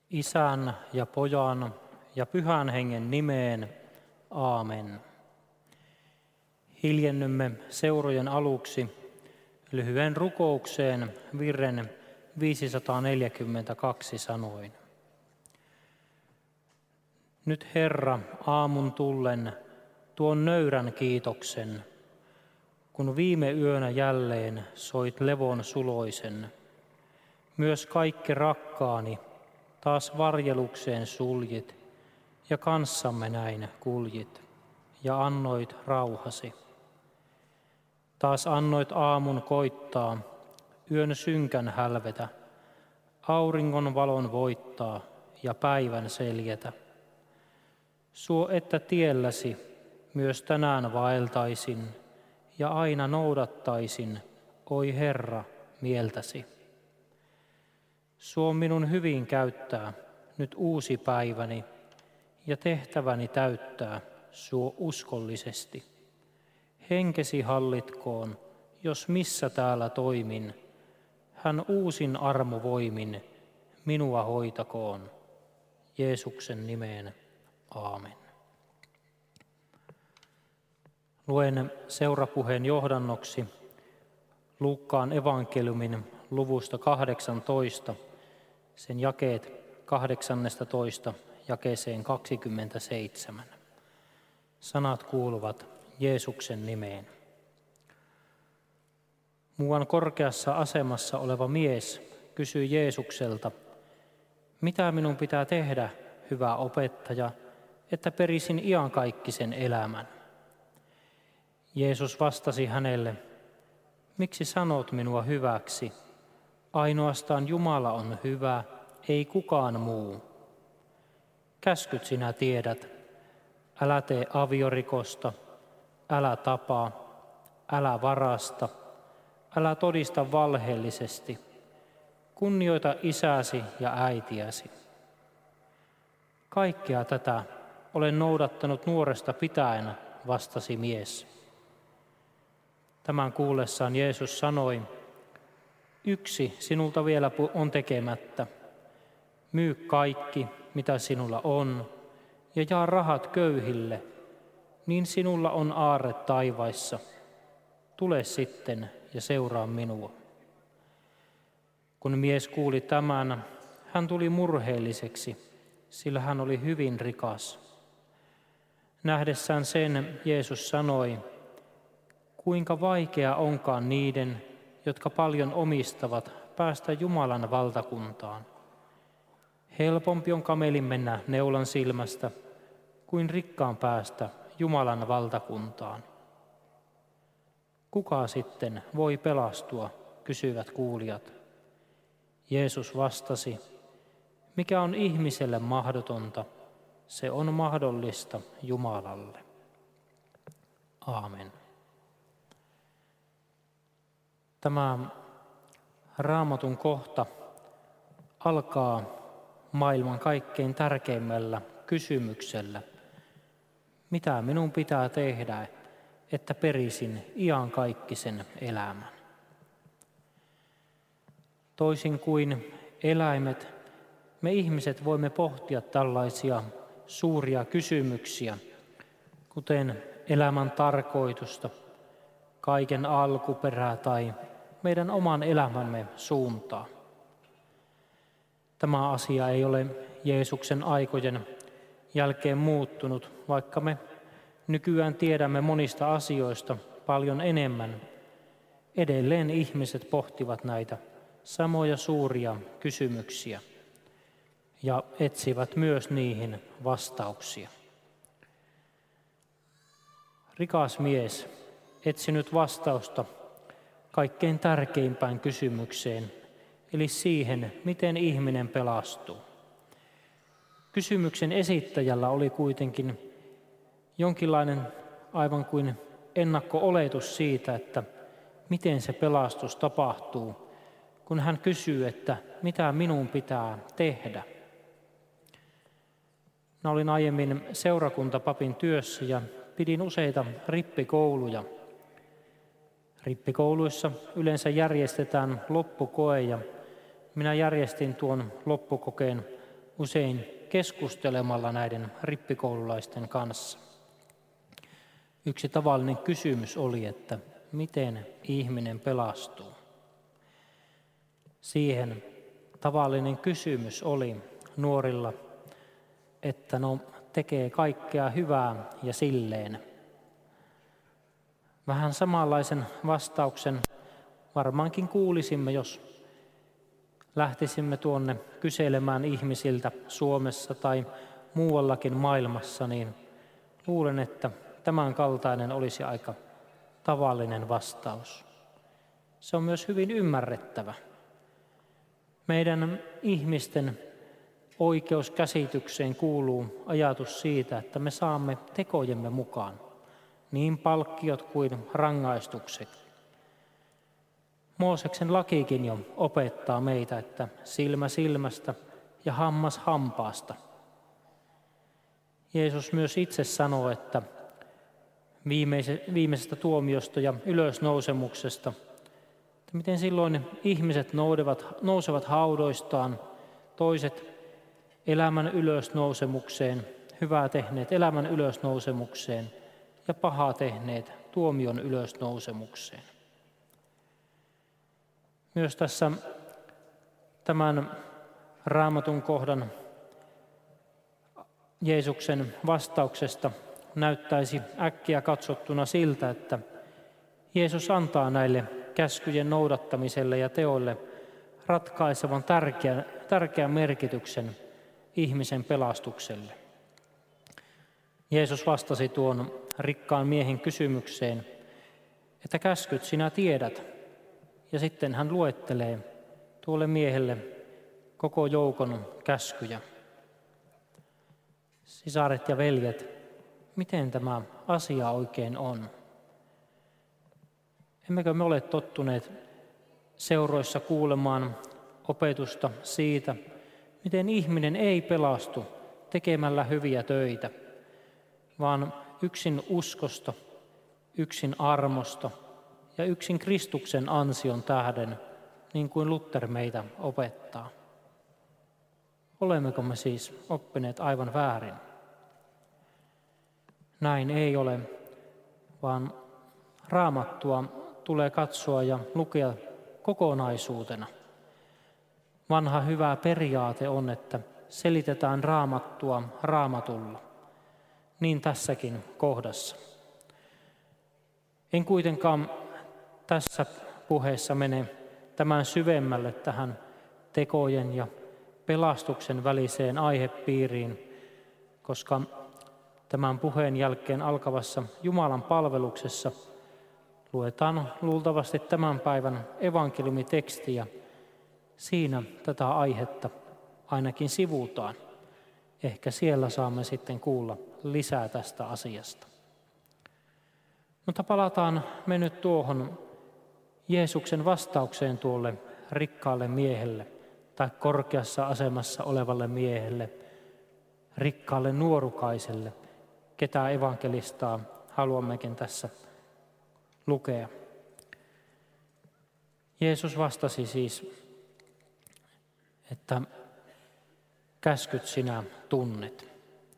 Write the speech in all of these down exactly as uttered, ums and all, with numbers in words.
Isän ja Pojan ja Pyhän Hengen nimeen. Aamen. Hiljennymme seurojen aluksi lyhyen rukoukseen virren viisisataaneljäkymmentäkaksi sanoin. Nyt Herra, aamun tullen tuon nöyrän kiitoksen, kun viime yönä jälleen soit levon suloisen. Myös kaikki rakkaani taas varjelukseen suljit ja kanssamme näin kuljit ja annoit rauhasi. Taas annoit aamun koittaa, yön synkän hälvetä, auringon valon voittaa ja päivän seljetä. Suo, että tielläsi myös tänään vaeltaisin ja aina noudattaisin, oi Herra, mieltäsi. Suo minun hyvin käyttää nyt uusi päiväni ja tehtäväni täyttää suo uskollisesti. Henkesi hallitkoon, jos missä täällä toimin, hän uusin armovoimin minua hoitakoon. Jeesuksen nimeen. Aamen. Luen seurapuheen johdannoksi Luukkaan evankeliumin luvusta kahdeksantoista, sen jakeet kahdeksannestatoista jakeeseen kaksikymmentäseitsemän. Sanat kuuluvat Jeesuksen nimeen. Muuan korkeassa asemassa oleva mies kysyi Jeesukselta, mitä minun pitää tehdä, hyvä opettaja, että perisin iankaikkisen elämän. Jeesus vastasi hänelle, miksi sanot minua hyväksi? Ainoastaan Jumala on hyvä, ei kukaan muu. Käskyt sinä tiedät, älä tee aviorikosta, älä tapaa, älä varasta, älä todista valheellisesti, kunnioita isäsi ja äitiäsi. Kaikkea tätä olen noudattanut nuoresta pitäen, vastasi mies. Tämän kuullessaan Jeesus sanoi, yksi sinulta vielä on tekemättä. Myy kaikki, mitä sinulla on, ja jaa rahat köyhille, niin sinulla on aarre taivaissa. Tule sitten ja seuraa minua. Kun mies kuuli tämän, hän tuli murheelliseksi, sillä hän oli hyvin rikas. Nähdessään sen Jeesus sanoi, kuinka vaikea onkaan niiden, jotka paljon omistavat, päästä Jumalan valtakuntaan. Helpompi on kamelin mennä neulan silmästä, kuin rikkaan päästä Jumalan valtakuntaan. Kuka sitten voi pelastua, kysyvät kuulijat. Jeesus vastasi, mikä on ihmiselle mahdotonta, se on mahdollista Jumalalle. Aamen. Tämä Raamatun kohta alkaa maailman kaikkein tärkeimmällä kysymyksellä. Mitä minun pitää tehdä, että perisin iankaikkisen elämän? Toisin kuin eläimet, me ihmiset voimme pohtia tällaisia suuria kysymyksiä, kuten elämän tarkoitusta, kaiken alkuperää tai meidän oman elämämme suuntaa. Tämä asia ei ole Jeesuksen aikojen jälkeen muuttunut, vaikka me nykyään tiedämme monista asioista paljon enemmän. Edelleen ihmiset pohtivat näitä samoja suuria kysymyksiä ja etsivät myös niihin vastauksia. Rikas mies etsi nyt vastausta kaikkein tärkeimpään kysymykseen, eli siihen, miten ihminen pelastuu. Kysymyksen esittäjällä oli kuitenkin jonkinlainen aivan kuin ennakko-oletus siitä, että miten se pelastus tapahtuu, kun hän kysyy, että mitä minun pitää tehdä. Mä olin aiemmin seurakuntapapin työssä ja pidin useita rippikouluja. Rippikouluissa yleensä järjestetään loppukoe ja minä järjestin tuon loppukokeen usein keskustelemalla näiden rippikoululaisten kanssa. Yksi tavallinen kysymys oli, että miten ihminen pelastuu. Siihen tavallinen kysymys oli nuorilla, että no tekee kaikkea hyvää ja silleen. Vähän samanlaisen vastauksen varmaankin kuulisimme, jos lähtisimme tuonne kyselemään ihmisiltä Suomessa tai muuallakin maailmassa, niin luulen, että tämän kaltainen olisi aika tavallinen vastaus. Se on myös hyvin ymmärrettävä. Meidän ihmisten oikeuskäsitykseen kuuluu ajatus siitä, että me saamme tekojemme mukaan niin palkkiot kuin rangaistukset. Mooseksen lakikin jo opettaa meitä, että silmä silmästä ja hammas hampaasta. Jeesus myös itse sanoo, että viimeisestä tuomiosta ja ylösnousemuksesta, että miten silloin ihmiset nousevat, nousevat haudoistaan, toiset elämän ylösnousemukseen, hyvää tehneet elämän ylösnousemukseen ja pahaa tehneet tuomion ylösnousemukseen. Myös tässä tämän Raamatun kohdan Jeesuksen vastauksesta näyttäisi äkkiä katsottuna siltä, että Jeesus antaa näille käskyjen noudattamiselle ja teoille ratkaisevan tärkeän, tärkeän merkityksen ihmisen pelastukselle. Jeesus vastasi tuon rikkaan miehen kysymykseen, että käskyt sinä tiedät, ja sitten hän luettelee tuolle miehelle koko joukon käskyjä. Sisaret ja veljet, miten tämä asia oikein on? Emmekö me ole tottuneet seuroissa kuulemaan opetusta siitä, miten ihminen ei pelastu tekemällä hyviä töitä, vaan yksin uskosta, yksin armosta ja yksin Kristuksen ansion tähden, niin kuin Luther meitä opettaa. Olemmeko me siis oppineet aivan väärin? Näin ei ole, vaan Raamattua tulee katsoa ja lukea kokonaisuutena. Vanha hyvä periaate on, että selitetään Raamattua Raamatulla. Niin tässäkin kohdassa. En kuitenkaan tässä puheessa mene tämän syvemmälle tähän tekojen ja pelastuksen väliseen aihepiiriin, koska tämän puheen jälkeen alkavassa Jumalan palveluksessa luetaan luultavasti tämän päivän evankeliumitekstiä. Siinä tätä aihetta ainakin sivutaan. Ehkä siellä saamme sitten kuulla lisää tästä asiasta. Mutta palataan me nyt tuohon Jeesuksen vastaukseen tuolle rikkaalle miehelle tai korkeassa asemassa olevalle miehelle, rikkaalle nuorukaiselle, ketä evankelistaa haluammekin tässä lukea. Jeesus vastasi siis, että käskyt sinä tunnet.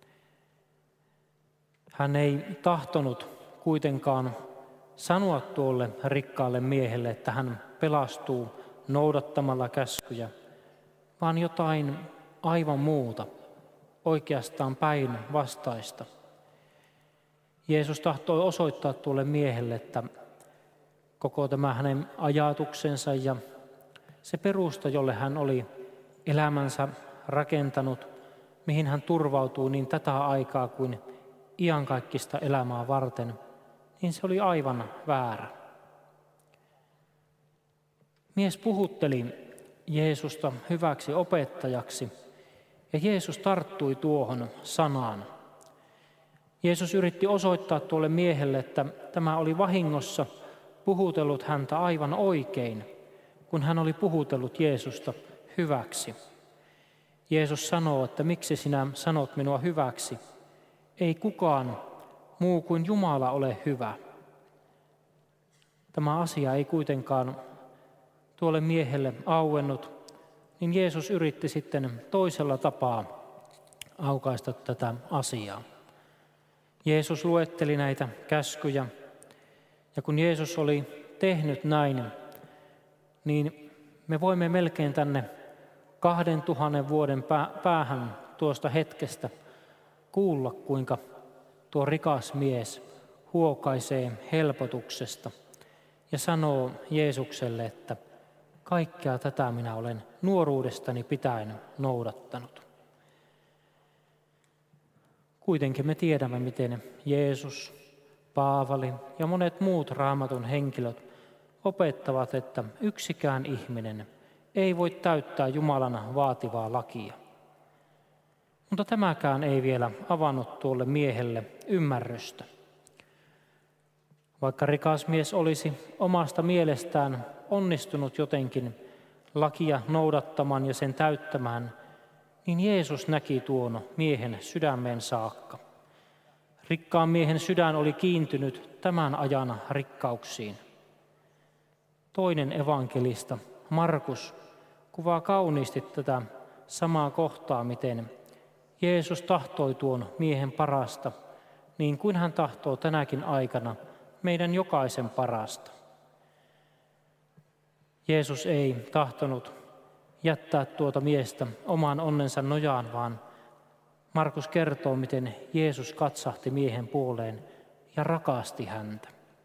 Hän ei tahtonut kuitenkaan sanoa tuolle rikkaalle miehelle, että hän pelastuu noudattamalla käskyjä, vaan jotain aivan muuta, oikeastaan päinvastaista. Jeesus tahtoi osoittaa tuolle miehelle, että koko tämä hänen ajatuksensa ja se perusta, jolle hän oli elämänsä rakentanut, mihin hän turvautuu niin tätä aikaa kuin iankaikkista elämää varten, niin se oli aivan väärä. Mies puhutteli Jeesusta hyväksi opettajaksi, ja Jeesus tarttui tuohon sanaan. Jeesus yritti osoittaa tuolle miehelle, että tämä oli vahingossa puhutellut häntä aivan oikein, kun hän oli puhutellut Jeesusta hyväksi. Jeesus sanoo, että miksi sinä sanot minua hyväksi? Ei kukaan muu kuin Jumala ole hyvä. Tämä asia ei kuitenkaan tuolle miehelle auennut niin Jeesus yritti sitten toisella tapaa aukaista tätä asiaa. Jeesus luetteli näitä käskyjä, ja kun Jeesus oli tehnyt näin, niin me voimme melkein tänne kahden tuhannen vuoden päähän tuosta hetkestä kuulla, kuinka tuo rikas mies huokaisee helpotuksesta ja sanoo Jeesukselle, että kaikkea tätä minä olen nuoruudestani pitäen noudattanut. Kuitenkin me tiedämme, miten Jeesus, Paavali ja monet muut Raamatun henkilöt opettavat, että yksikään ihminen ei voi täyttää Jumalan vaativaa lakia. Mutta tämäkään ei vielä avannut tuolle miehelle ymmärrystä. Vaikka rikas mies olisi omasta mielestään onnistunut jotenkin lakia noudattamaan ja sen täyttämään, niin Jeesus näki tuon miehen sydämeen saakka. Rikkaan miehen sydän oli kiintynyt tämän ajan rikkauksiin. Toinen evankelista, Markus, kuvaa kauniisti tätä samaa kohtaa, miten Jeesus tahtoi tuon miehen parasta, niin kuin hän tahtoo tänäkin aikana meidän jokaisen parasta. Jeesus ei tahtonut jättää tuota miestä oman onnensa nojaan, vaan Markus kertoo, miten Jeesus katsahti miehen puoleen ja rakasti häntä.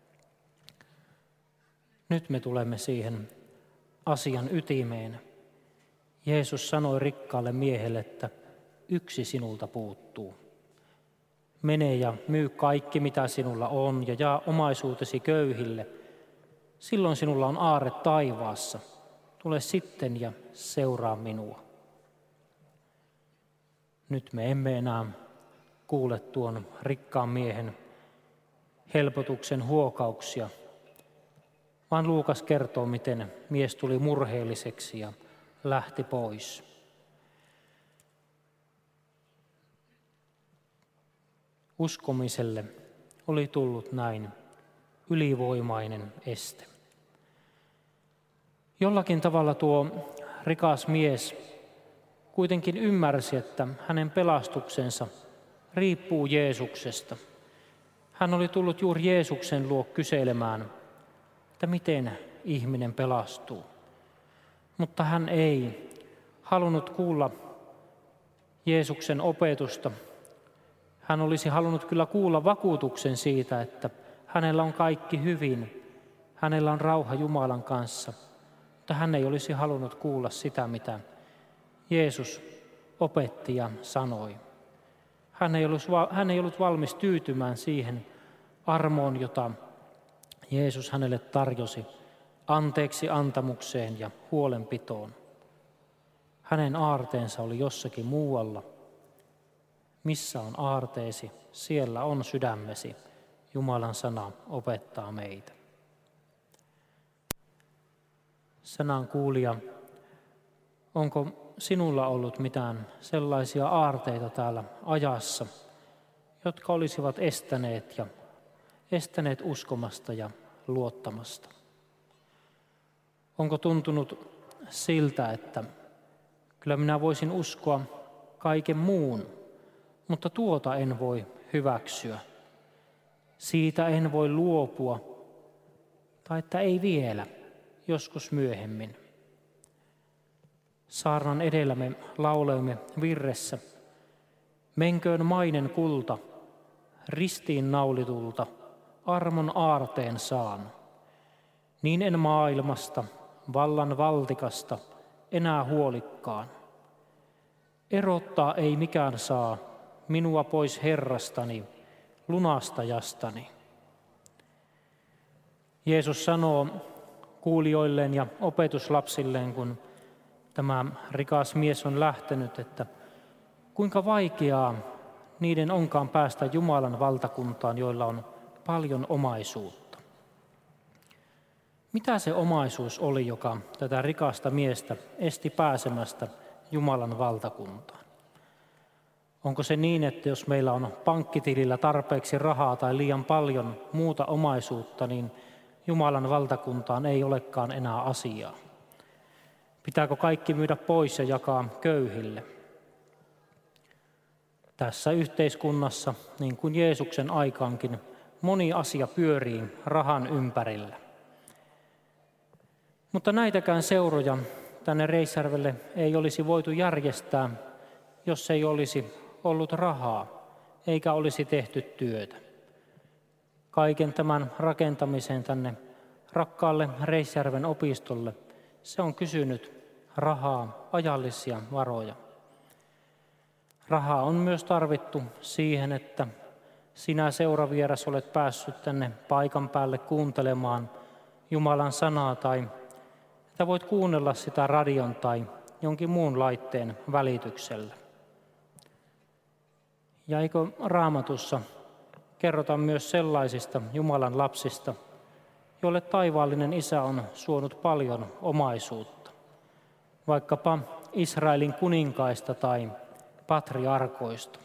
Nyt me tulemme siihen asian ytimeen. Jeesus sanoi rikkaalle miehelle, että yksi sinulta puuttuu. Mene ja myy kaikki, mitä sinulla on, ja jaa omaisuutesi köyhille. Silloin sinulla on aarre taivaassa. Tule sitten ja seuraa minua. Nyt me emme enää kuule tuon rikkaan miehen helpotuksen huokauksia, vaan Luukas kertoo, miten mies tuli murheelliseksi ja lähti pois. Uskomiselle oli tullut näin ylivoimainen este. Jollakin tavalla tuo rikas mies kuitenkin ymmärsi, että hänen pelastuksensa riippuu Jeesuksesta. Hän oli tullut juuri Jeesuksen luo kyselemään, että miten ihminen pelastuu. Mutta hän ei halunnut kuulla Jeesuksen opetusta. Hän olisi halunnut kyllä kuulla vakuutuksen siitä, että hänellä on kaikki hyvin, hänellä on rauha Jumalan kanssa, mutta hän ei olisi halunnut kuulla sitä, mitä Jeesus opetti ja sanoi. Hän ei ollut, hän ei ollut valmis tyytymään siihen armoon, jota Jeesus hänelle tarjosi, anteeksi antamukseen ja huolenpitoon. Hänen aarteensa oli jossakin muualla. Missä on aarteesi, siellä on sydämesi. Jumalan sana opettaa meitä. Sanan kuulija, onko sinulla ollut mitään sellaisia aarteita täällä ajassa, jotka olisivat estäneet ja estäneet uskomasta ja luottamasta? Onko tuntunut siltä, että kyllä minä voisin uskoa kaiken muun, mutta tuota en voi hyväksyä. Siitä en voi luopua, tai että ei vielä, joskus myöhemmin. Saarnan edellä me laulemme virressä, menköön mainen kulta, ristiin naulitulta, armon aarteen saan. Niin en maailmasta, vallan valtikasta, enää huolikkaan. Erottaa ei mikään saa minua pois Herrastani, lunastajastani. Jeesus sanoo kuulijoilleen ja opetuslapsilleen, kun tämä rikas mies on lähtenyt, että kuinka vaikeaa niiden onkaan päästä Jumalan valtakuntaan, joilla on paljon omaisuutta. Mitä se omaisuus oli, joka tätä rikasta miestä esti pääsemästä Jumalan valtakuntaan? Onko se niin, että jos meillä on pankkitilillä tarpeeksi rahaa tai liian paljon muuta omaisuutta, niin Jumalan valtakuntaan ei olekaan enää asiaa? Pitääkö kaikki myydä pois ja jakaa köyhille? Tässä yhteiskunnassa, niin kuin Jeesuksen aikaankin, moni asia pyörii rahan ympärillä. Mutta näitäkään seuroja tänne Reisjärvelle ei olisi voitu järjestää, jos ei olisi ollut rahaa eikä olisi tehty työtä. Kaiken tämän rakentamisen tänne rakkaalle Reisjärven opistolle se on kysynyt rahaa, ajallisia varoja. Rahaa on myös tarvittu siihen, että sinä seuravieras olet päässyt tänne paikan päälle kuuntelemaan Jumalan sanaa tai että voit kuunnella sitä radion tai jonkin muun laitteen välityksellä. Ja eikö Raamatussa kerrota myös sellaisista Jumalan lapsista, joille taivaallinen Isä on suonut paljon omaisuutta, vaikkapa Israelin kuninkaista tai patriarkoista.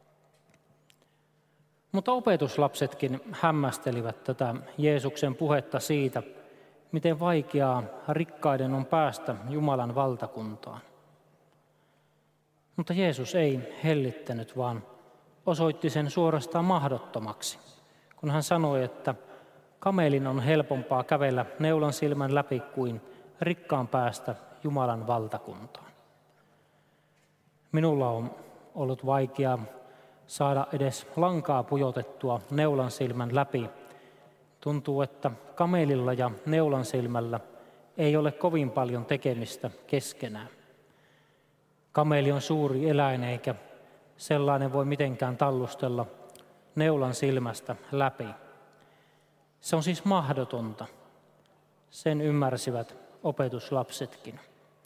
Mutta opetuslapsetkin hämmästelivät tätä Jeesuksen puhetta siitä, miten vaikeaa rikkaiden on päästä Jumalan valtakuntaan. Mutta Jeesus ei hellittänyt, vaan osoitti sen suorastaan mahdottomaksi, kun hän sanoi, että kamelin on helpompaa kävellä neulan silmän läpi kuin rikkaan päästä Jumalan valtakuntaan. Minulla on ollut vaikeaa saada edes lankaa pujotettua neulan silmän läpi. Tuntuu, että kamelilla ja neulan silmällä ei ole kovin paljon tekemistä keskenään. Kameli on suuri eläin eikä sellainen voi mitenkään tallustella neulan silmästä läpi. Se on siis mahdotonta. Sen ymmärsivät opetuslapsetkin.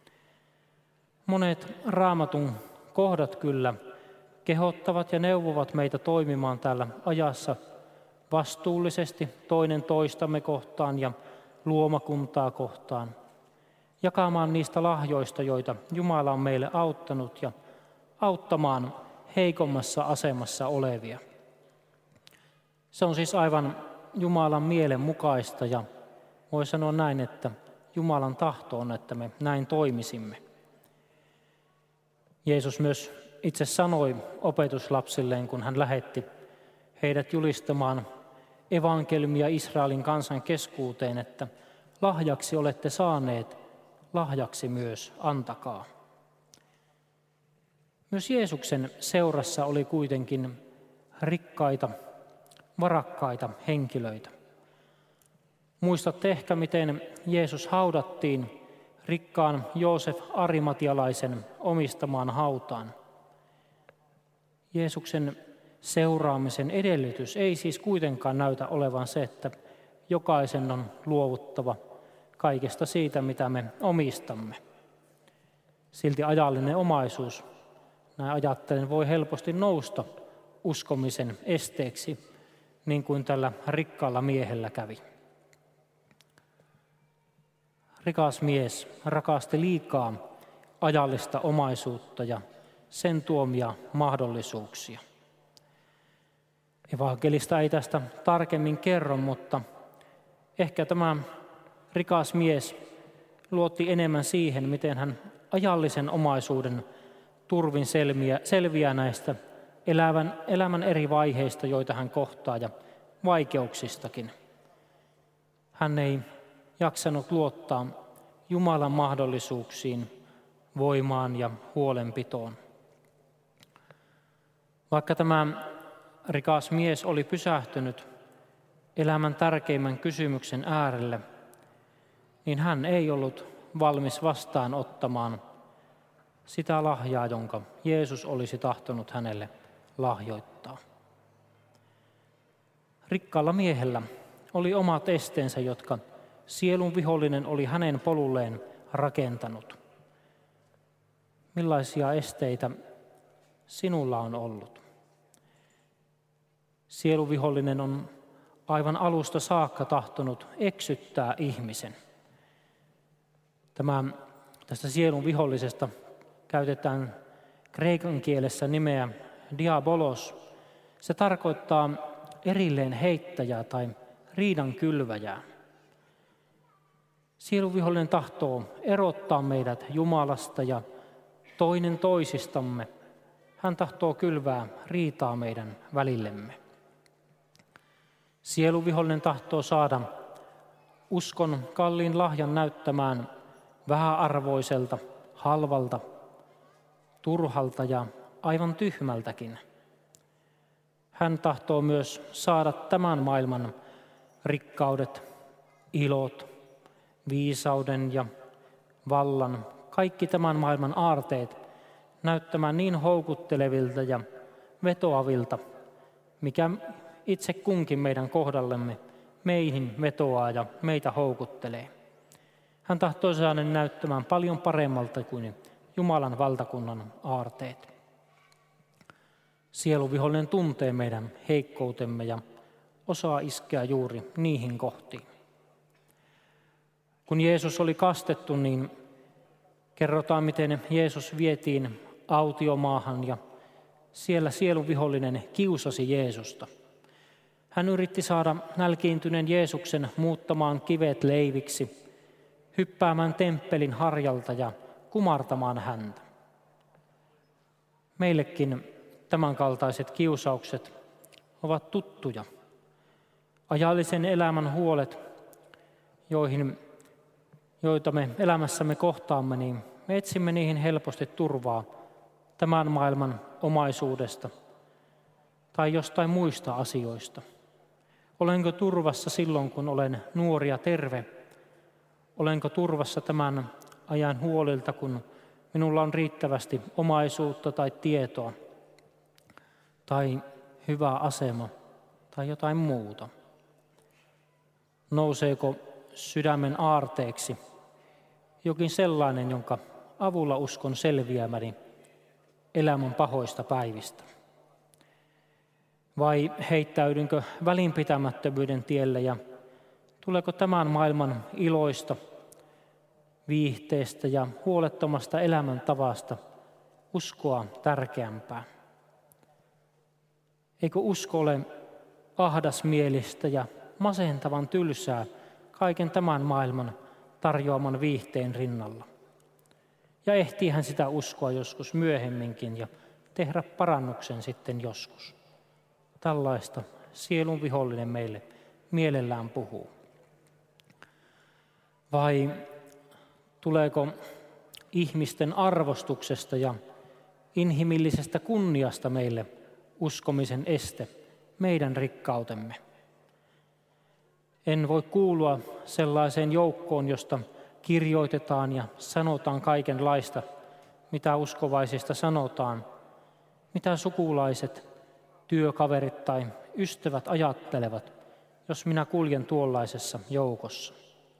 Monet Raamatun kohdat kyllä kehottavat ja neuvovat meitä toimimaan täällä ajassa vastuullisesti toinen toistamme kohtaan ja luomakuntaa kohtaan, jakamaan niistä lahjoista, joita Jumala on meille auttanut ja auttamaan heikommassa asemassa olevia. Se on siis aivan Jumalan mielen mukaista ja voi sanoa näin, että Jumalan tahto on, että me näin toimisimme. Jeesus myös itse sanoi opetuslapsilleen, kun hän lähetti heidät julistamaan evankeliumia Israelin kansan keskuuteen, että lahjaksi olette saaneet, lahjaksi myös antakaa. Myös Jeesuksen seurassa oli kuitenkin rikkaita, varakkaita henkilöitä. Muistatte ehkä, miten Jeesus haudattiin rikkaan Joosef Arimatialaisen omistamaan hautaan. Jeesuksen seuraamisen edellytys ei siis kuitenkaan näytä olevan se, että jokaisen on luovuttava kaikesta siitä, mitä me omistamme. Silti ajallinen omaisuus, näin ajattelen, voi helposti nousta uskomisen esteeksi, niin kuin tällä rikkaalla miehellä kävi. Rikas mies rakasti liikaa ajallista omaisuutta ja sen tuomia mahdollisuuksia. Evankelista ei tästä tarkemmin kerro, mutta ehkä tämä rikas mies luotti enemmän siihen, miten hän ajallisen omaisuuden turvin selviää, selviää näistä elävän, elämän eri vaiheista, joita hän kohtaa ja vaikeuksistakin. Hän ei jaksanut luottaa Jumalan mahdollisuuksiin, voimaan ja huolenpitoon. Vaikka tämä rikas mies oli pysähtynyt elämän tärkeimmän kysymyksen äärelle, niin hän ei ollut valmis vastaanottamaan sitä lahjaa, jonka Jeesus olisi tahtonut hänelle lahjoittaa. Rikkaalla miehellä oli omat esteensä, jotka sielun vihollinen oli hänen polulleen rakentanut. Millaisia esteitä sinulla on ollut? Sieluvihollinen on aivan alusta saakka tahtonut eksyttää ihmisen. Tämä, tästä sielun vihollisesta käytetään kreikan kielessä nimeä diabolos. Se tarkoittaa erilleen heittäjää tai riidan kylväjää. Sieluvihollinen tahtoo erottaa meidät Jumalasta ja toinen toisistamme. Hän tahtoo kylvää riitaa meidän välillemme. Sieluvihollinen tahtoo saada uskon kalliin lahjan näyttämään vähäarvoiselta, halvalta, turhalta ja aivan tyhmältäkin. Hän tahtoo myös saada tämän maailman rikkaudet, ilot, viisauden ja vallan, kaikki tämän maailman aarteet näyttämään niin houkuttelevilta ja vetoavilta, mikä itse kunkin meidän kohdallemme meihin vetoaa ja meitä houkuttelee. Hän tahtoo saada näyttämään paljon paremmalta kuin Jumalan valtakunnan aarteet. Sieluvihollinen tuntee meidän heikkoutemme ja osaa iskeä juuri niihin kohtiin. Kun Jeesus oli kastettu, niin kerrotaan, miten Jeesus vietiin autiomaahan ja siellä sieluvihollinen kiusasi Jeesusta. Hän yritti saada nälkiintyneen Jeesuksen muuttamaan kivet leiviksi, hyppäämään temppelin harjalta ja kumartamaan häntä. Meillekin tämänkaltaiset kiusaukset ovat tuttuja. Ajallisen elämän huolet, joihin, joita me elämässämme kohtaamme, niin me etsimme niihin helposti turvaa tämän maailman omaisuudesta tai jostain muista asioista. Olenko turvassa silloin, kun olen nuori ja terve? Olenko turvassa tämän ajan huolilta, kun minulla on riittävästi omaisuutta tai tietoa tai hyvä asema tai jotain muuta? Nouseeko sydämen aarteeksi jokin sellainen, jonka avulla uskon selviämäni elämän pahoista päivistä? Vai heittäydynkö välinpitämättömyyden tielle ja tuleeko tämän maailman iloista, viihteestä ja huolettomasta elämäntavasta uskoa tärkeämpää? Eikö usko ole ahdasmielistä ja masentavan tylsää kaiken tämän maailman tarjoaman viihteen rinnalla? Ja ehtiihän sitä uskoa joskus myöhemminkin ja tehdä parannuksen sitten joskus. Tällaista sielun vihollinen meille mielellään puhuu. Vai tuleeko ihmisten arvostuksesta ja inhimillisestä kunniasta meille uskomisen este, meidän rikkautemme? En voi kuulua sellaiseen joukkoon, josta kirjoitetaan ja sanotaan kaikenlaista, mitä uskovaisista sanotaan, mitä sukulaiset, työkaverit tai ystävät ajattelevat, jos minä kuljen tuollaisessa joukossa.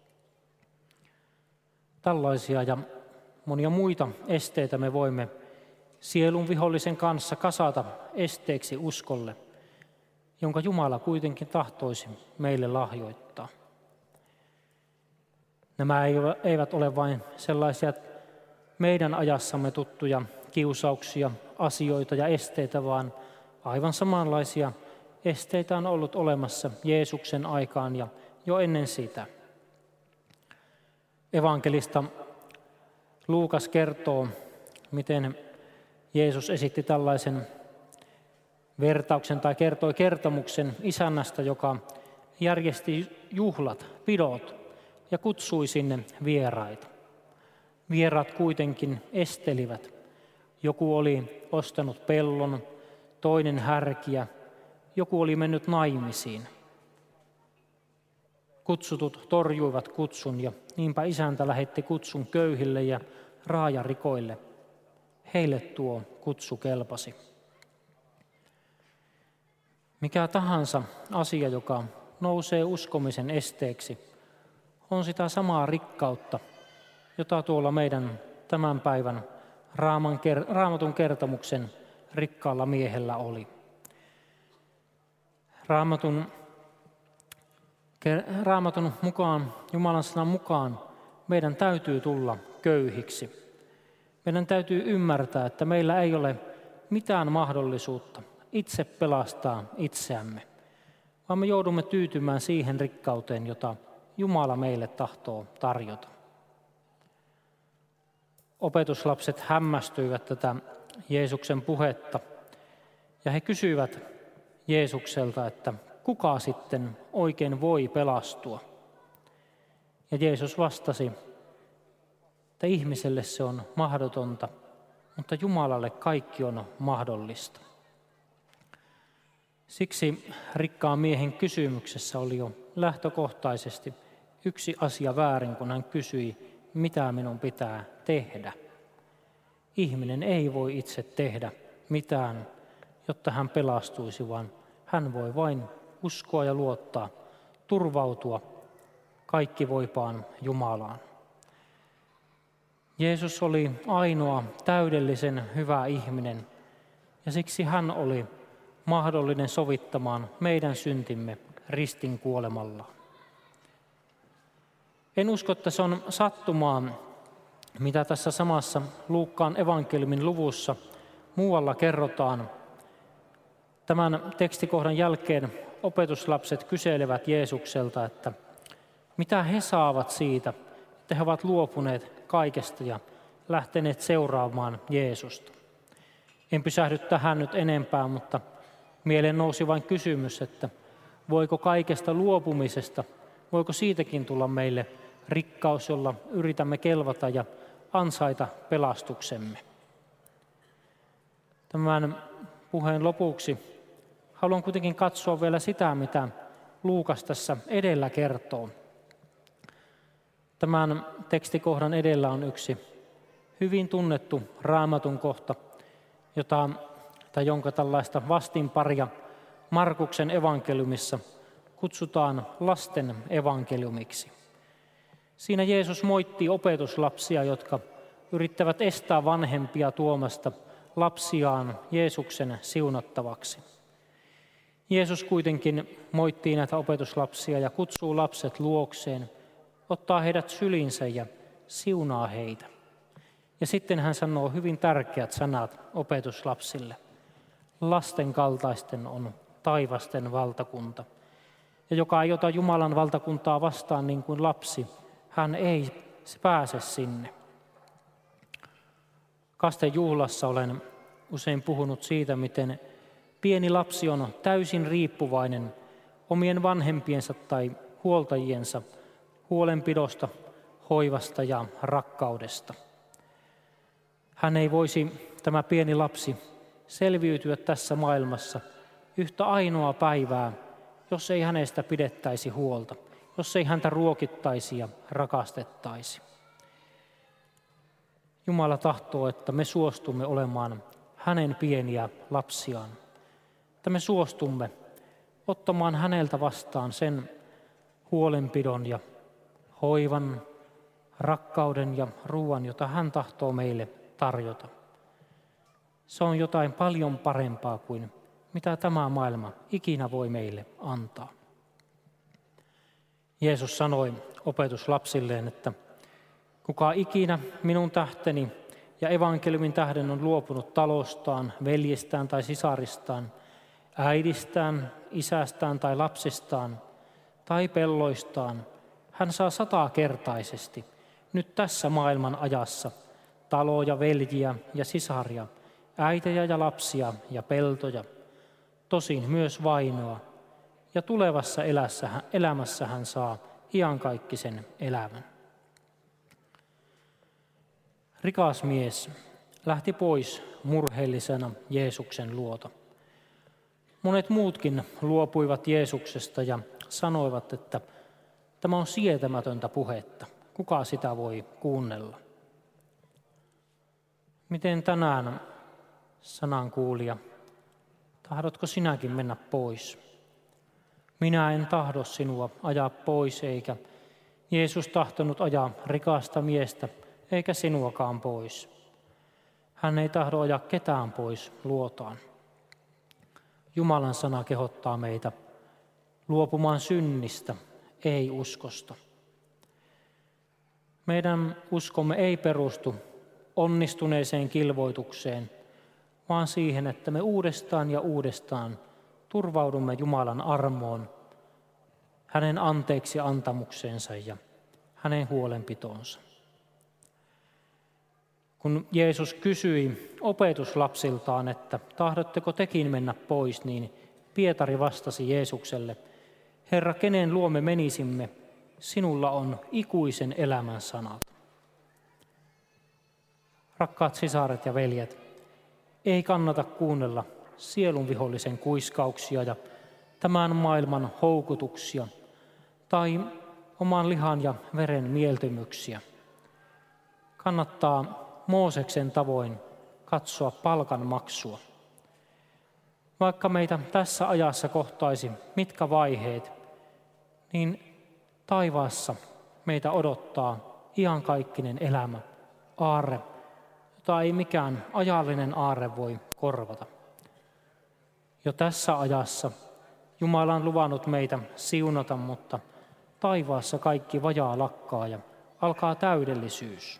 Tällaisia ja monia muita esteitä me voimme sielun vihollisen kanssa kasata esteeksi uskolle, jonka Jumala kuitenkin tahtoisi meille lahjoittaa. Nämä eivät ole vain sellaisia meidän ajassamme tuttuja kiusauksia, asioita ja esteitä, vaan aivan samanlaisia esteitä on ollut olemassa Jeesuksen aikaan ja jo ennen sitä. Evankelista Luukas kertoo, miten Jeesus esitti tällaisen vertauksen tai kertoi kertomuksen isännästä, joka järjesti juhlat, pidot ja kutsui sinne vieraita. Vieraat kuitenkin estelivät. Joku oli ostanut pellon, toinen härkiä, joku oli mennyt naimisiin. Kutsutut torjuivat kutsun ja niinpä isäntä lähetti kutsun köyhille ja raajarikoille. Heille tuo kutsu kelpasi. Mikä tahansa asia, joka nousee uskomisen esteeksi, on sitä samaa rikkautta, jota tuolla meidän tämän päivän Raamatun kertomuksen rikkaalla miehellä oli. Raamatun, Raamatun mukaan, Jumalan sanan mukaan, meidän täytyy tulla köyhiksi. Meidän täytyy ymmärtää, että meillä ei ole mitään mahdollisuutta itse pelastaa itseämme, vaan me joudumme tyytymään siihen rikkauteen, jota Jumala meille tahtoo tarjota. Opetuslapset hämmästyivät tätä Jeesuksen puhetta ja he kysyivät Jeesukselta, että kuka sitten oikein voi pelastua? Ja Jeesus vastasi, että ihmiselle se on mahdotonta, mutta Jumalalle kaikki on mahdollista. Siksi rikkaan miehen kysymyksessä oli jo lähtökohtaisesti yksi asia väärin, kun hän kysyi, mitä minun pitää tehdä. Ihminen ei voi itse tehdä mitään, jotta hän pelastuisi, vaan hän voi vain uskoa ja luottaa, turvautua kaikkivoipaan Jumalaan. Jeesus oli ainoa täydellisen hyvä ihminen ja siksi hän oli mahdollinen sovittamaan meidän syntimme ristin kuolemalla. En usko, että se on sattumaa, mitä tässä samassa Luukkaan evankeliumin luvussa muualla kerrotaan. Tämän tekstikohdan jälkeen opetuslapset kyselevät Jeesukselta, että mitä he saavat siitä, että he ovat luopuneet kaikesta ja lähteneet seuraamaan Jeesusta. En pysähdy tähän nyt enempää, mutta mieleen nousi vain kysymys, että voiko kaikesta luopumisesta, voiko siitäkin tulla meille rikkaus, jolla yritämme kelvata ja ansaita pelastuksemme. Tämän puheen lopuksi haluan kuitenkin katsoa vielä sitä, mitä Luukas tässä edellä kertoo. Tämän tekstikohdan edellä on yksi hyvin tunnettu Raamatun kohta, jota, tai jonka tällaista vastinparia Markuksen evankeliumissa kutsutaan lasten evankeliumiksi. Siinä Jeesus moittii opetuslapsia, jotka yrittävät estää vanhempia tuomasta lapsiaan Jeesuksen siunattavaksi. Jeesus kuitenkin moittii näitä opetuslapsia ja kutsuu lapset luokseen, ottaa heidät syliinsä ja siunaa heitä. Ja sitten hän sanoo hyvin tärkeät sanat opetuslapsille. Lasten kaltaisten on taivasten valtakunta. Ja joka ei ota Jumalan valtakuntaa vastaan niin kuin lapsi, hän ei pääse sinne. Kastejuhlassa olen usein puhunut siitä, miten pieni lapsi on täysin riippuvainen omien vanhempiensa tai huoltajiensa huolenpidosta, hoivasta ja rakkaudesta. Hän ei voisi, tämä pieni lapsi, selviytyä tässä maailmassa yhtä ainoa päivää, jos ei hänestä pidettäisi huolta, jos ei häntä ruokittaisi ja rakastettaisi. Jumala tahtoo, että me suostumme olemaan hänen pieniä lapsiaan, että me suostumme ottamaan häneltä vastaan sen huolenpidon ja hoivan, rakkauden ja ruoan, jota hän tahtoo meille tarjota. Se on jotain paljon parempaa kuin mitä tämä maailma ikinä voi meille antaa. Jeesus sanoi opetuslapsilleen, että kuka ikinä minun tähteni ja evankeliumin tähden on luopunut talostaan, veljestään tai sisaristaan, äidistään, isästään tai lapsistaan tai pelloistaan, hän saa satakertaisesti nyt tässä maailman ajassa taloja, veljiä ja sisaria, äitejä ja lapsia ja peltoja, tosin myös vainoa, ja tulevassa elässä, elämässä hän saa iankaikkisen elämän. Rikas mies lähti pois murheellisena Jeesuksen luota. Monet muutkin luopuivat Jeesuksesta ja sanoivat, että tämä on sietämätöntä puhetta. Kuka sitä voi kuunnella? Miten tänään, sanankuulija, tahdotko sinäkin mennä pois? Minä en tahdo sinua ajaa pois, eikä Jeesus tahtonut ajaa rikasta miestä, eikä sinuakaan pois. Hän ei tahdo ajaa ketään pois luotaan. Jumalan sana kehottaa meitä luopumaan synnistä, ei uskosta. Meidän uskomme ei perustu onnistuneeseen kilvoitukseen, vaan siihen, että me uudestaan ja uudestaan turvaudumme Jumalan armoon, hänen anteeksi antamuksensa ja hänen huolenpitoonsa. Kun Jeesus kysyi opetuslapsiltaan, että tahdotteko tekin mennä pois, niin Pietari vastasi Jeesukselle, Herra, kenen luo me menisimme, sinulla on ikuisen elämän sanat. Rakkaat sisaret ja veljet, ei kannata kuunnella sielun vihollisen kuiskauksia ja tämän maailman houkutuksia tai oman lihan ja veren mieltymyksiä. Kannattaa Mooseksen tavoin katsoa palkan maksua. Vaikka meitä tässä ajassa kohtaisi mitkä vaiheet, niin taivaassa meitä odottaa iankaikkinen elämä, aarre, jota ei mikään ajallinen aarre voi korvata. Jo tässä ajassa Jumala on luvannut meitä siunata, mutta taivaassa kaikki vajaa lakkaa ja alkaa täydellisyys.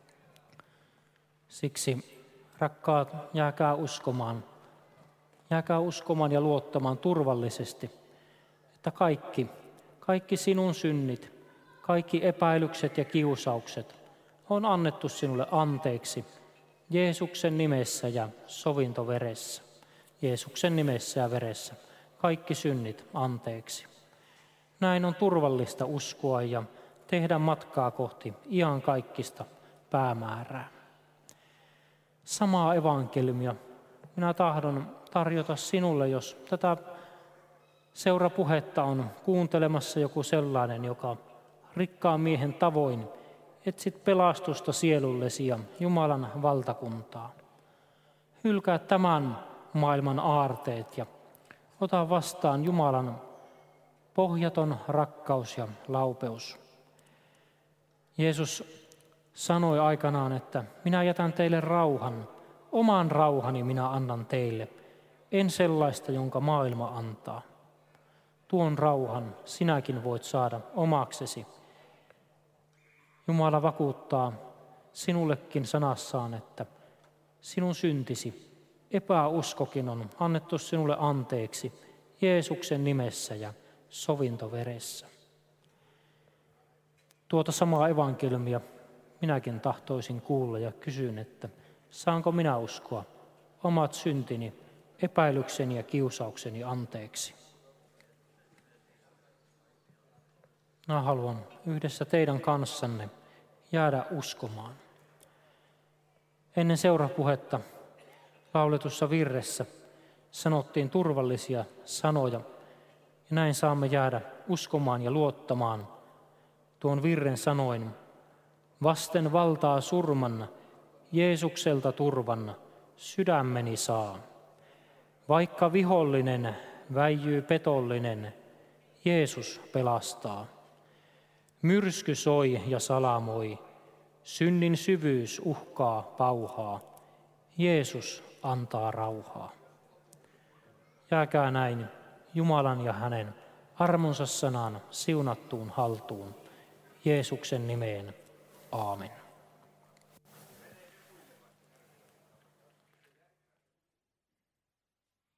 Siksi, rakkaat, jääkää uskomaan, jääkää uskomaan ja luottamaan turvallisesti, että kaikki, kaikki sinun synnit, kaikki epäilykset ja kiusaukset on annettu sinulle anteeksi Jeesuksen nimessä ja sovintoveressä. Jeesuksen nimessä ja veressä. Kaikki synnit anteeksi. Näin on turvallista uskoa ja tehdä matkaa kohti iankaikkista päämäärää. Samaa evankeliumia minä tahdon tarjota sinulle, jos tätä seurapuhetta on kuuntelemassa joku sellainen, joka rikkaan miehen tavoin etsit pelastusta sielullesi ja Jumalan valtakuntaa. Hylkää tämän maailman aarteet ja ota vastaan Jumalan pohjaton rakkaus ja laupeus. Jeesus sanoi aikanaan, että minä jätän teille rauhan, oman rauhani minä annan teille, en sellaista, jonka maailma antaa. Tuon rauhan sinäkin voit saada omaksesi. Jumala vakuuttaa sinullekin sanassaan, että sinun syntisi, epäuskokin on annettu sinulle anteeksi Jeesuksen nimessä ja sovintoveressä. Tuota samaa evankeliumia minäkin tahtoisin kuulla ja kysyn, että saanko minä uskoa omat syntini, epäilykseni ja kiusaukseni anteeksi. Minä haluan yhdessä teidän kanssanne jäädä uskomaan. Ennen seurapuhetta lauletussa virressä sanottiin turvallisia sanoja, ja näin saamme jäädä uskomaan ja luottamaan tuon virren sanoin. Vasten valtaa surmanna, Jeesukselta turvanna, sydämeni saa. Vaikka vihollinen väijyy petollinen, Jeesus pelastaa. Myrsky soi ja salamoi, synnin syvyys uhkaa pauhaa, Jeesus antaa rauhaa. Jääkää näin Jumalan ja hänen armonsa sanan siunattuun haltuun, Jeesuksen nimeen. Aamen.